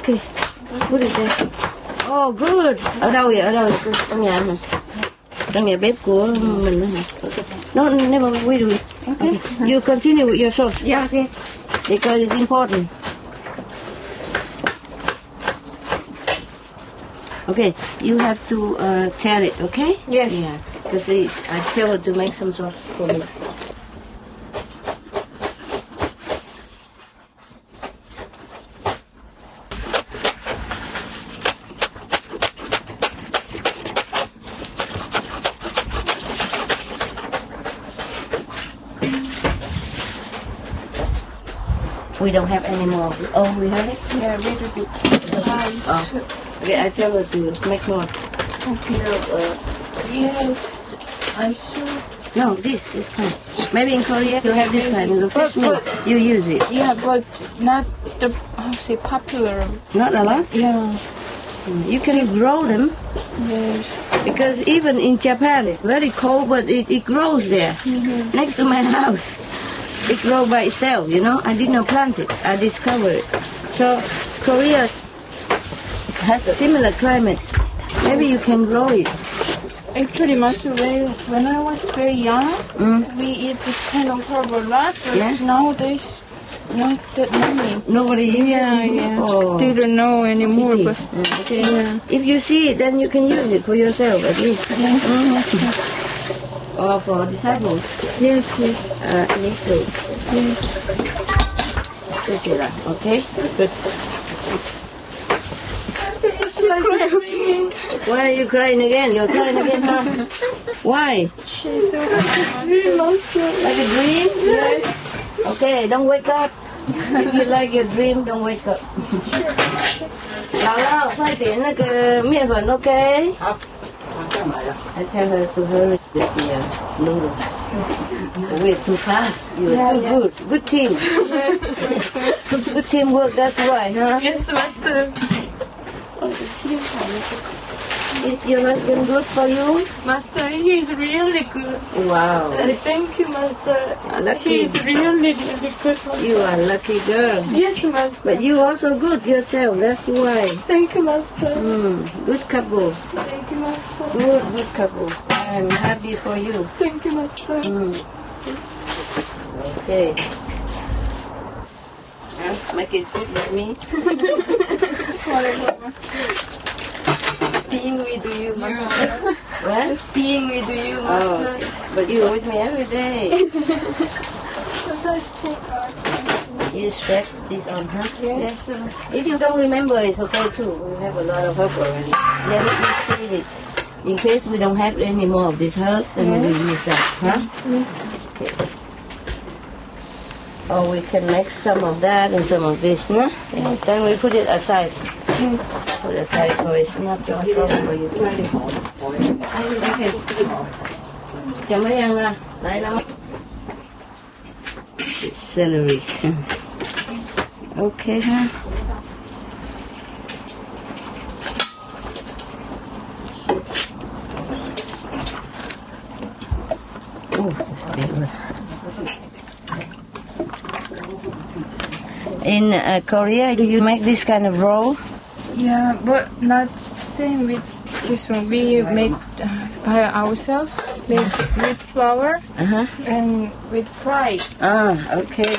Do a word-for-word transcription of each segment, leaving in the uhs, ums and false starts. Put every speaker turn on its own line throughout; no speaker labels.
Okay. Put it there. Oh, good. Ở đâu vậy? Ở đâu vậy? Trong nhà hả? Trong nhà bếp của mình hả? Okay. No, never. We do it. Okay. Okay. You continue with your sauce.
Yes, yes.
Because it's important. Okay, you have to uh, tear it, okay?
Yes.
Yeah, because I tell her to make some sauce for me. We don't have any more. Oh, we have it?
Yeah, a little bit.
Oh. Okay, I tell her to make more.
Okay.
No, uh,
Yes, I'm sure.
no, this, this kind. Maybe in Korea you have this kind. In the fish
But-
meal,
but-
you use it.
Yeah, but not the, how to say, popular.
Not a lot.
Yeah.
You can grow them
Yes.
because even in Japan it's very cold, but it, it grows there next to my house. It grows by itself, you know. I did not plant it. I discovered it. So Korea has a similar climate. Maybe you can grow it.
Actually, Master, when, when I was very young,
Mm.
we eat this kind of herb a lot, but
Yeah.
nowadays, not that many.
Nobody uses
Yeah,
it.
yeah.
Oh.
They don't know anymore,
Pity.
but
Mm, okay.
yeah.
If you see it, then you can use it for yourself at least.
Yes.
Or for disciples.
Yes, yes,
Uh, initials.
yes.
Okay? Good. Why are you crying again? You're crying again, huh? Why?
She's so happy.
Like a dream?
Yes.
Okay, don't wake up. If you like your dream, don't wake up. Lão lão, khoai tiện là cái miệng vẫn okay? I tell her to hurry with the uh, noodle. We're too fast. You're
Yeah,
too
yeah.
good. Good team. Good teamwork, that's why, huh?
Yes, Master.
Is your husband good for you?
Master, he's really good.
Wow.
Thank you, Master.
Lucky.
He's really, really good.
You are a lucky girl.
Yes, Master.
But you also good yourself, that's why.
Thank you, Master.
Mm, good couple.
Thank you, Master.
Good, good couple. I'm happy for you.
Thank you, Master.
Mm. Okay. Huh? Make it food with me.
Whatever, Master. Being with you, Master.
What?
Being with you,
Oh,
Master.
but you're with me every day.
Sometimes take out.
You stretch this on, huh?
Yes, Master.
If you don't remember, it's okay too. We have a lot of herb already. Let it be save it. In case we don't have any more of these herbs, then we will use that, huh? Okay. Or we can make some of that and some of this, no? Yeah. Then we put it aside. Put it aside so it's not too trouble for you. Okay. Chấm mấy ăn ra. Đấy lắm. Celery. Okay, huh? Oh, that's big one. In uh, Korea, do you make this kind of roll?
Yeah, but not same with this one. We make uh, by ourselves with, with flour
Uh-huh.
and with fry.
Ah, okay.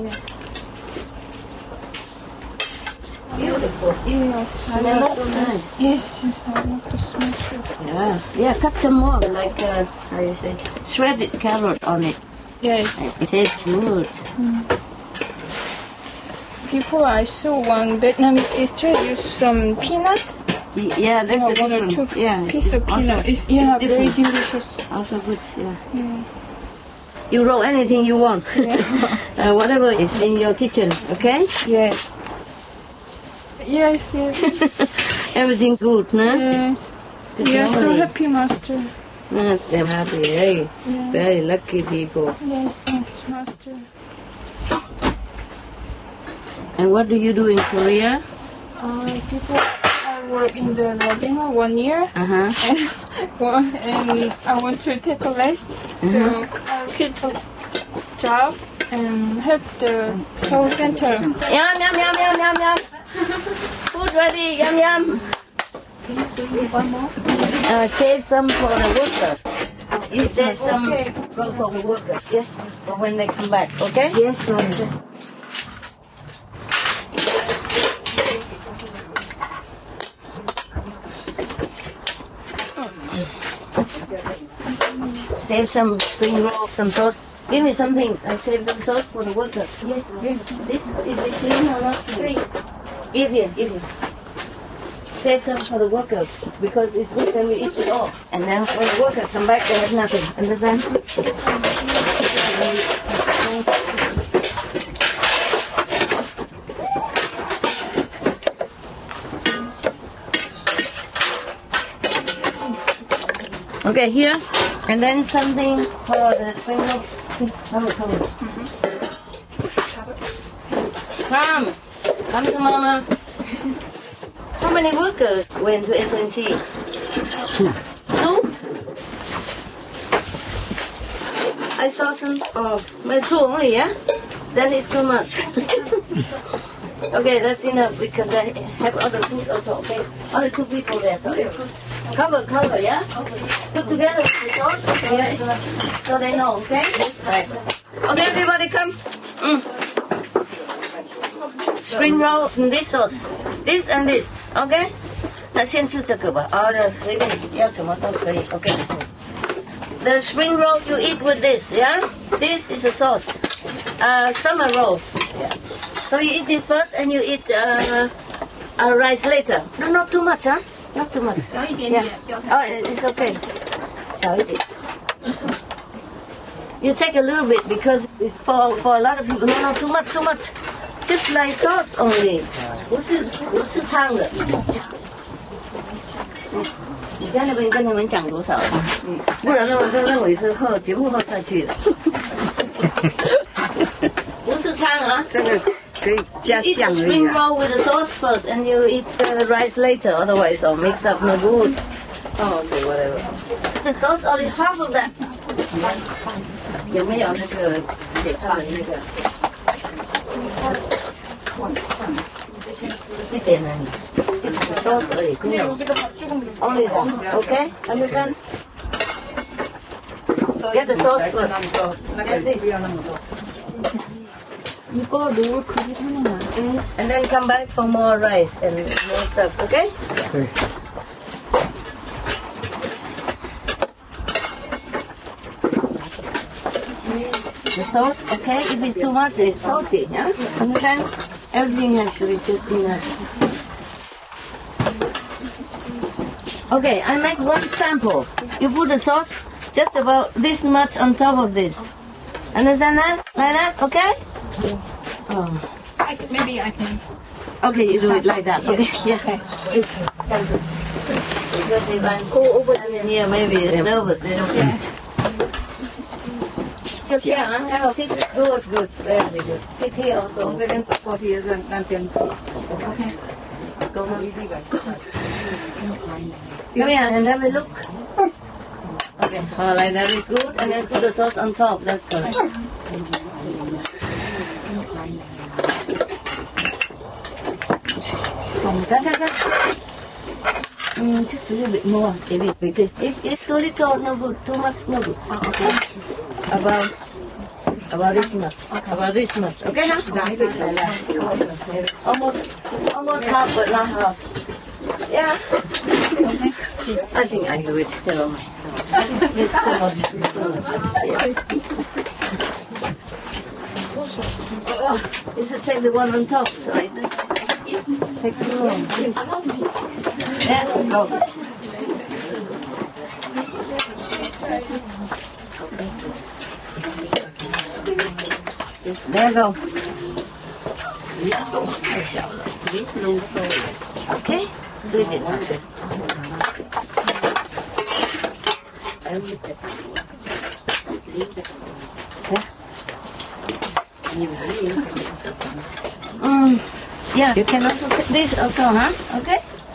Beautiful.
Yes, I
Smells
love
so nice.
Yes, yes, I love the smell too.
Yeah, yeah. Cut some more, like uh, how you say, shredded carrots on it.
Yes.
It tastes good.
Before I saw one Vietnamese sister use some peanuts.
Y- Yeah, that's
Yeah,
a
one or
different.
two
Yeah,
piece of
also-
peanut. It's, yeah,
it's
very
different.
delicious.
Also good. Yeah.
Yeah.
You roll anything you want. uh, whatever is in your kitchen. Okay.
Yes. Yes, yes.
Everything's good, no?
Yes. We are so happy, Master.
Uh, they're happy. Hey,
Yeah.
very lucky people.
Yes, yes, Master.
And what do you do in Korea?
Uh, people, I work in the Ravina one year,
Uh huh.
and, well, and I want to take a rest, so I quit the job and help the soul center.
Yum yum yum yum yum yum. food ready. Yum yum.
One more.
Uh, save some for the workers. You save some
Okay.
for for the workers. Yes, for when they come back. Okay.
Yes, okay.
Save some spring rolls, some sauce. Give me something. I save some sauce for the workers.
Yes, yes.
This is it clean or not clean? Give here, give here. Save some for the workers because it's good when we eat it all. And then when the workers come back, they have nothing. Understand? Okay, here. And then something for the spring rolls. Come, come. Come. Come to Mama. How many workers went to S N C? Two. Two? I saw some. Oh, but two only, yeah? Then it's too much. Okay, that's enough because I have other food also. Okay, only two people there, so it's good. Cover, cover, yeah? Put together with the sauce, okay? So they know, okay? Right. Okay, everybody come. Mm. Spring rolls and this sauce. This and this, okay? 那先吃这个吧，啊，随便要什么都可以 ，OK。The spring rolls you eat with this, yeah? This is a sauce. Uh, summer rolls. Yeah. So you eat this first and you eat uh, uh, rice later. No, not too much, huh? Not too much. Yeah. Oh, it's okay. 小一点. You take a little bit because it's for for a lot of people. No, no, too much, too much. Just like sauce only. 不是不是汤的。你在那边跟他们讲多少？嗯，不然他们都认为是喝全部喝下去的。不是汤啊，
这个可以加
You eat
酱
the
而
spring
已啊。
roll with the sauce first, and you eat the rice later. Otherwise, or mixed up no good. Oh, okay, whatever. The sauce only half of that. 有没有那个给他们那个？一点而已，就 sauce 而已。
근데 여기다 밥 조금 넣어.
Only that. Okay, understand? Get the sauce first. Get this.
이거 넣을 그릇 하나만.
And then come back for more rice and more stuff, okay?
Okay.
The sauce, okay? If it's too much, it's salty, yeah? Understand? Everything has to be just enough. Okay, I make one sample. You put the sauce just about this much on top of this. Understand that? Like that, okay? Oh.
I, maybe I can.
Okay, you do it like that. Okay, yeah. It's thank you. Because if I'm cool over here, maybe they're nervous. They don't get. Good, yeah, I have sit. Good, good, very good. Sit here also.
오늘은 떡볶이에서 남편.
Okay. Go on. Come here and have a look. Okay, oh, like that is good. And then put the sauce on top. That's good. That, that, that. Mm, just a little bit more, maybe, because if it's too little, no good. Too much, no good. Okay. About, about this much. About this much. Okay, huh? Almost, almost half, but not half. Yeah. I think I do it. Never mind. It's too much. It's too much. Yeah. You should take the one on top, right? Take the one. Yeah, go. There you go. Okay? Do it in one second. Mm, yeah, you can also take this also, huh? Okay?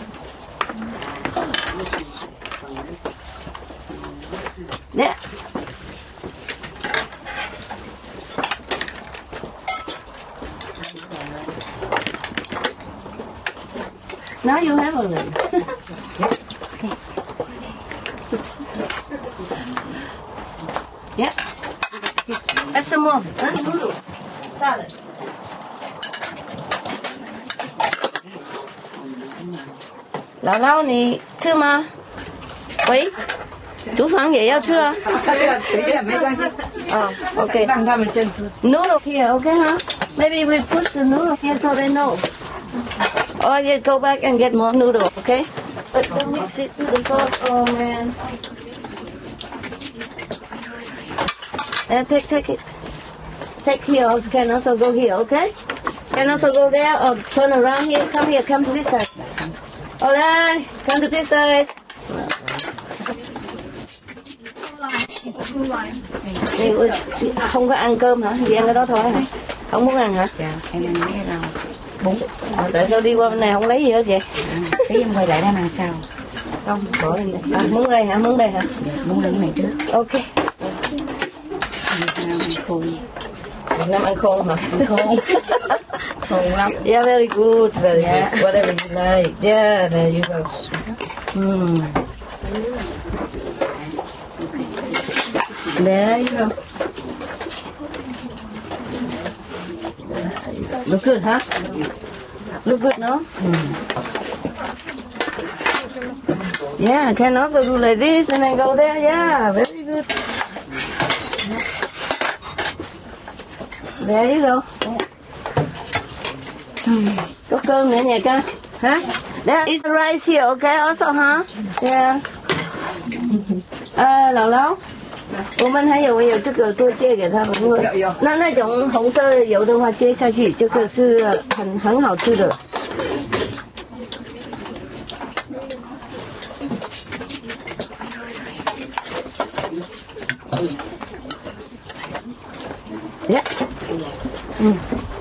There. Now you have already. Yeah. Have some more. Huh? Noodles. Salad. Lão Lão 你吃吗？喂，厨房也要吃啊。
随便没关系。
哦 ，OK。
让他们先吃。
Noodles here, okay, huh? Maybe we push the noodles here so they know. Or you go back and get more noodles, okay? But don't mix it with the sauce, oh man. And take, take it. Take here, also can also go here, okay? Can also go there or turn around here. Come here, come to this side. Alright, come to this side. Thì không có ăn cơm hả? Chỉ ăn cái đó thôi hả? Không muốn ăn hả?
Dạ, em ăn cái rau bún.
À, tại sao đi qua bên này không lấy gì hết vậy?
À, tí em quay lại đây ăn sao?
Không, bỏ lên đây. À, muốn đây hả? Muốn đây hả?
Dạ, muốn lên cái này trước.
Ok.
Ăn khô.
Việt Nam ăn khô hả?
Khô. Khô lắm.
Yeah, very good. Very yeah. good. Whatever you like. Yeah, there you go. Mm. There you go. Look good, huh? Look good, no? Mm. Yeah, can also do like this and then go there. Yeah, very good. There you go. Có cơm nữa nhỉ con? Hả? There is rice here, okay? Also, huh? Yeah. 啊，姥姥，我们还有没有这个多借给他们？
有有。
那那种红色的油的话，接下去这个是很很好吃的。Yeah. 嗯。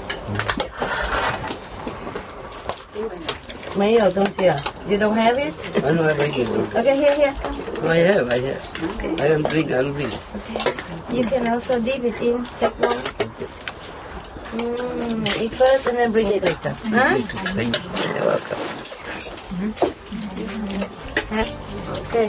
没有东西啊 ？You don't have it?
I don't have anything.
Okay, here, here.
I have, I have. I don't drink, I don't drink.
You can also dip it in. Take one. Mm, eat first and then bring it later. Huh?
Thank you. You're welcome.
Okay.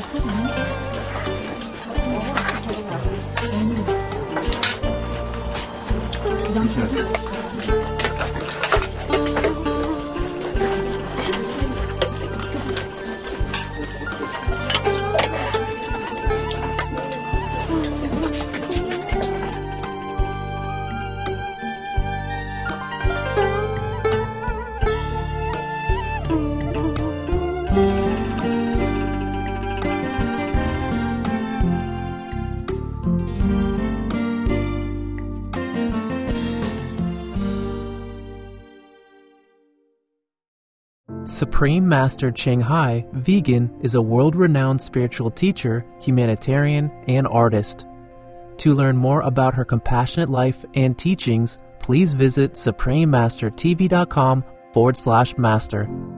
Supreme Master Ching Hai, vegan, is a world-renowned spiritual teacher, humanitarian, and artist. To learn more about her compassionate life and teachings, please visit suprememastertv.com forward slash master.